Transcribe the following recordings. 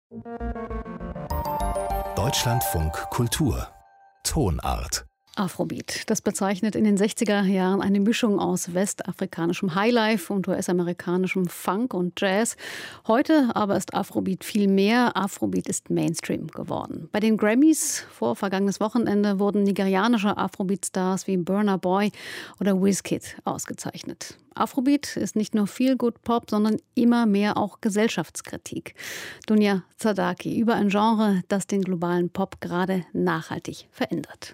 Deutschlandfunk Kultur Tonart. Afrobeat. Das bezeichnet in den 60er Jahren eine Mischung aus westafrikanischem Highlife und US-amerikanischem Funk und Jazz. Heute aber ist Afrobeat viel mehr. Afrobeat ist Mainstream geworden. Bei den Grammys vor vergangenes Wochenende wurden nigerianische Afrobeat-Stars wie Burna Boy oder Wizkid ausgezeichnet. Afrobeat ist nicht nur Feel-Good-Pop, sondern immer mehr auch Gesellschaftskritik. Dunya Zadaki über ein Genre, das den globalen Pop gerade nachhaltig verändert.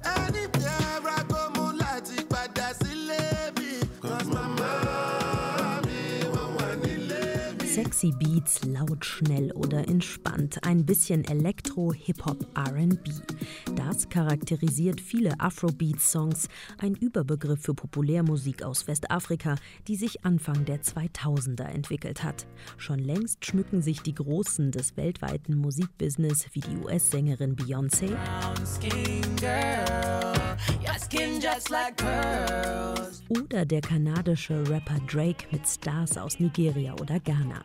Sexy Beats, laut, schnell oder entspannt, ein bisschen Elektro, Hip-Hop, R&B. Das charakterisiert viele Afrobeat-Songs, ein Überbegriff für Populärmusik aus Westafrika, die sich Anfang der 2000er entwickelt hat. Schon längst schmücken sich die Großen des weltweiten Musikbusiness wie die US-Sängerin Beyoncé oder der kanadische Rapper Drake mit Stars aus Nigeria oder Ghana.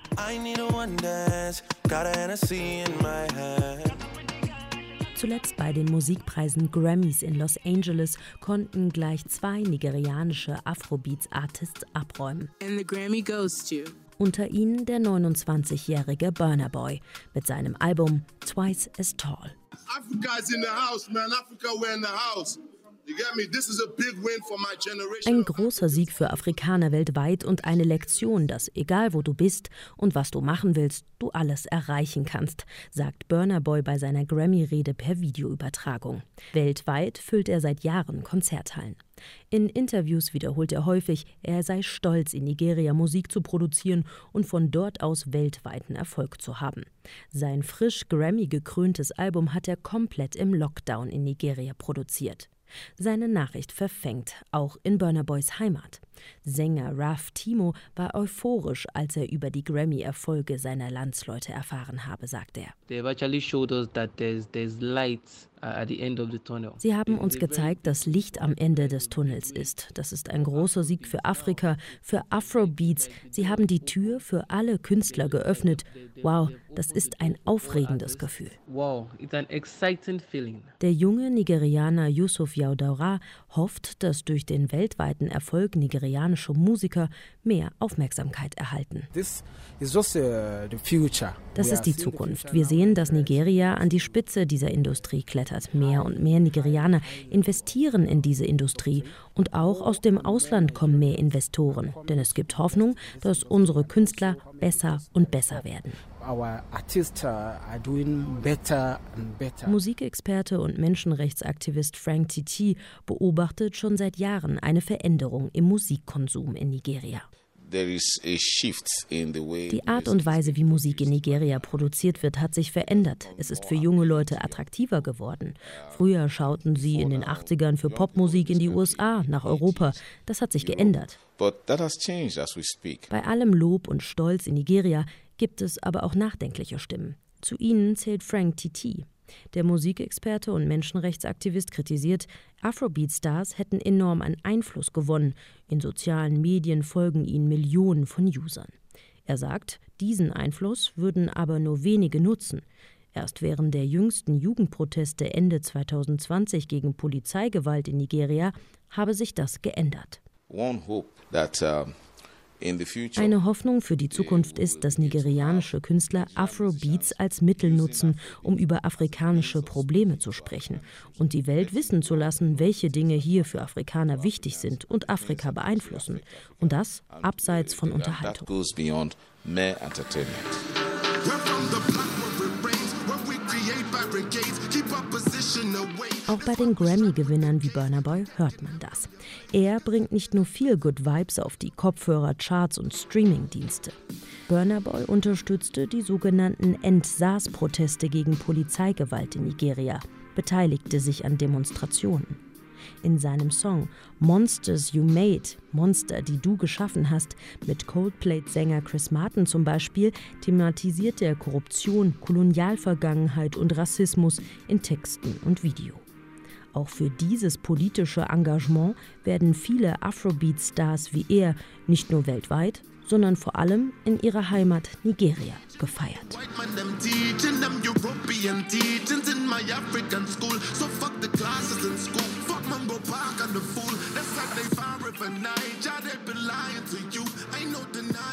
Zuletzt bei den Musikpreisen Grammys in Los Angeles konnten gleich 2 nigerianische Afrobeats-Artists abräumen. And the Grammy goes to. Unter ihnen der 29-jährige Burna Boy mit seinem Album Twice as Tall. Africa is in the house, man. Africa, we're in the house. You get me? This is a big win for my generation. Ein großer Sieg für Afrikaner weltweit und eine Lektion, dass egal wo du bist und was du machen willst, du alles erreichen kannst, sagt Burna Boy bei seiner Grammy-Rede per Videoübertragung. Weltweit füllt er seit Jahren Konzerthallen. In Interviews wiederholt er häufig, er sei stolz, in Nigeria Musik zu produzieren und von dort aus weltweiten Erfolg zu haben. Sein frisch Grammy-gekröntes Album hat er komplett im Lockdown in Nigeria produziert. Seine Nachricht verfängt, auch in Burna Boys Heimat. Sänger Raf Timo war euphorisch, als er über die Grammy-Erfolge seiner Landsleute erfahren habe, sagt er. Sie haben uns gezeigt, dass Licht am Ende des Tunnels ist. Das ist ein großer Sieg für Afrika, für Afrobeats. Sie haben die Tür für alle Künstler geöffnet. Wow, das ist ein aufregendes Gefühl. Der junge Nigerianer Yusuf Yaudara hofft, dass durch den weltweiten Erfolg nigerianische Musiker mehr Aufmerksamkeit erhalten. Das ist die Zukunft. Wir sehen, dass Nigeria an die Spitze dieser Industrie klettert. Mehr und mehr Nigerianer investieren in diese Industrie und auch aus dem Ausland kommen mehr Investoren. Denn es gibt Hoffnung, dass unsere Künstler besser und besser werden. Musikexperte und Menschenrechtsaktivist Frank Titi beobachtet schon seit Jahren eine Veränderung im Musikkonsum in Nigeria. Die Art und Weise, wie Musik in Nigeria produziert wird, hat sich verändert. Es ist für junge Leute attraktiver geworden. Früher schauten sie in den 80ern für Popmusik in die USA, nach Europa. Das hat sich geändert. Bei allem Lob und Stolz in Nigeria gibt es aber auch nachdenkliche Stimmen. Zu ihnen zählt Frank Titi. Der Musikexperte und Menschenrechtsaktivist kritisiert, Afrobeat-Stars hätten enorm an Einfluss gewonnen. In sozialen Medien folgen ihnen Millionen von Usern. Er sagt, diesen Einfluss würden aber nur wenige nutzen. Erst während der jüngsten Jugendproteste Ende 2020 gegen Polizeigewalt in Nigeria habe sich das geändert. Eine Hoffnung für die Zukunft ist, dass nigerianische Künstler Afrobeats als Mittel nutzen, um über afrikanische Probleme zu sprechen und die Welt wissen zu lassen, welche Dinge hier für Afrikaner wichtig sind und Afrika beeinflussen. Und das abseits von Unterhaltung. Auch bei den Grammy-Gewinnern wie Burna Boy hört man das. Er bringt nicht nur Feel-Good-Vibes auf die Kopfhörer, Charts und Streaming-Dienste. Burna Boy unterstützte die sogenannten End-SARS-Proteste gegen Polizeigewalt in Nigeria, beteiligte sich an Demonstrationen. In seinem Song Monsters You Made, Monster, die du geschaffen hast, mit Coldplay-Sänger Chris Martin zum Beispiel, thematisiert er Korruption, Kolonialvergangenheit und Rassismus in Texten und Video. Auch für dieses politische Engagement werden viele Afrobeat-Stars wie er nicht nur weltweit, sondern vor allem in ihrer Heimat Nigeria gefeiert. European teachings in my African school. So fuck the classes in school, fuck Mungo Park and the fool. That's like they fire if a night, yeah, they been lying to you. Ain't no denying.